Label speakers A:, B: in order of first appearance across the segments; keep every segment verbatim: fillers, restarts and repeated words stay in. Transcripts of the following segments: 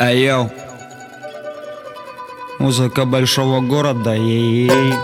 A: Эй, йоу. Музыка большого города, ей-ей.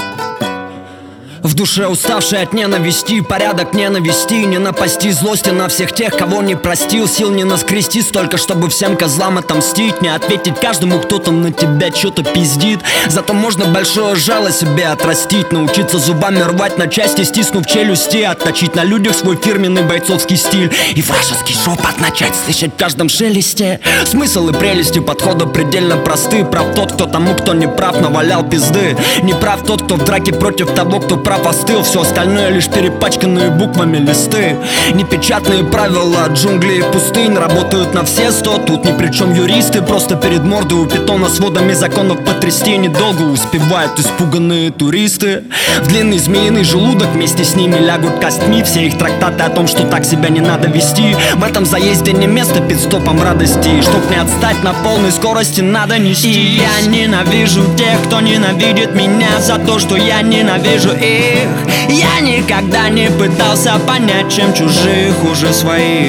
A: В душе уставший от ненависти, порядок не навести, не напасти злости на всех тех, кого не простил. Сил не наскрести столько, чтобы всем козлам отомстить, не ответить каждому, кто там на тебя что-то пиздит. Зато можно большое жало себе отрастить, научиться зубами рвать на части, стиснув челюсти, отточить на людях свой фирменный бойцовский стиль и вражеский шепот начать слышать в каждом шелесте. Смысл и прелести подхода предельно просты. Прав тот, кто тому, кто не прав, навалял пизды. Не прав тот, кто в драке против того, кто прав остыл. Все остальное лишь перепачканные буквами листы. Непечатные правила джунглей и пустынь работают на все сто. Тут ни при чем юристы, просто перед мордой у питона сводами законов потрясти недолго успевают испуганные туристы. В длинный змеиный желудок вместе с ними лягут костьми все их трактаты о том, что так себя не надо вести. В этом заезде не место пидстопом радости. Чтоб не отстать на полной скорости, надо нести. И я ненавижу тех, кто ненавидит меня за то, что я ненавижу их. Я никогда не пытался понять, чем чужих хуже своих.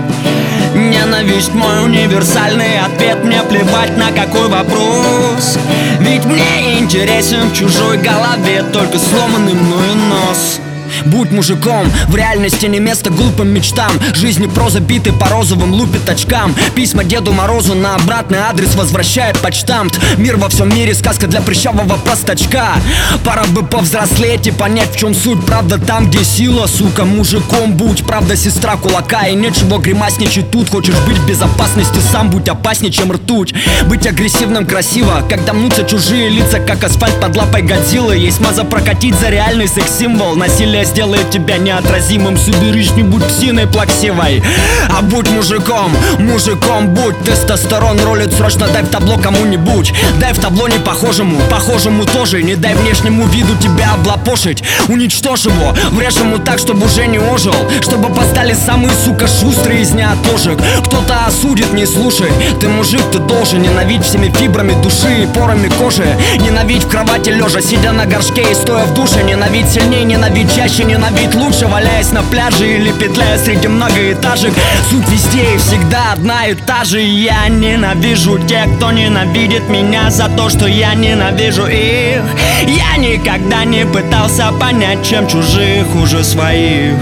A: Ненависть мой универсальный ответ. Мне плевать на какой вопрос, ведь мне интересен в чужой голове только сломанный мною нос. Будь мужиком, в реальности не место глупым мечтам. Жизни проза биты по розовым лупит очкам. Письма Деду Морозу на обратный адрес возвращает почтамт. Мир во всем мире, сказка для прыщавого простачка. Пора бы повзрослеть и понять, в чем суть. Правда там, где сила, сука, мужиком будь. Правда сестра кулака, и нечего гримасничать тут. Хочешь быть в безопасности, сам будь опаснее, чем ртуть. Быть агрессивным красиво, когда мнутся чужие лица, как асфальт под лапой Годзиллы. Есть маза прокатить за реальный секс-символ. Насилие сделает тебя неотразимым. Соберись, не будь псиной плаксивой, а будь мужиком. Мужиком будь. Тестостерон ролит, срочно дай в табло кому-нибудь. Дай в табло не похожему, похожему тоже. Не дай внешнему виду тебя облапошить. Уничтожь его, врежь ему так, чтобы уже не ожил. Чтобы постали самые, сука, шустрые из неотложек. Кто-то осудит, не слушай. Ты мужик, ты должен ненавидеть всеми фибрами души и порами кожи. Ненавидеть в кровати лежа, сидя на горшке и стоя в душе. Ненавидеть сильнее, ненавидеть чаще, ненавидеть лучше, валяясь на пляже или петляя среди многоэтажек. Суть везде и всегда одна и та же. Я ненавижу тех, кто ненавидит меня за то, что я ненавижу их. Я никогда не пытался понять, чем чужих хуже своих.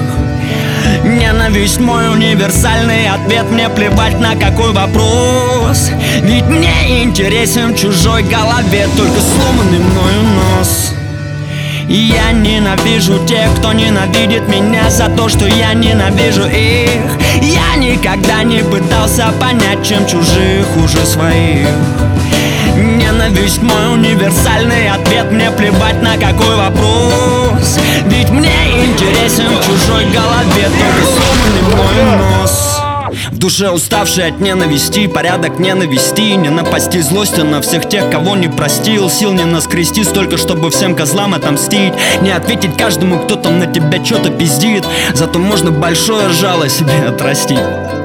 A: Ненависть мой универсальный ответ. Мне плевать на какой вопрос, ведь мне интересен в чужой голове только сломанный мною нос. Я ненавижу тех, кто ненавидит меня за то, что я ненавижу их. Я никогда не пытался понять, чем чужих хуже своих. Ненависть мой универсальный ответ. Мне плевать на какой вопрос, ведь мне интересен в чужой голове только сломанный мой нос. В душе уставший от ненависти, порядок не навести, не напасти злостью на всех тех, кого не простил. Сил не наскрести столько, чтобы всем козлам отомстить, не ответить каждому, кто там на тебя что-то пиздит. Зато можно большое жало себе отрастить.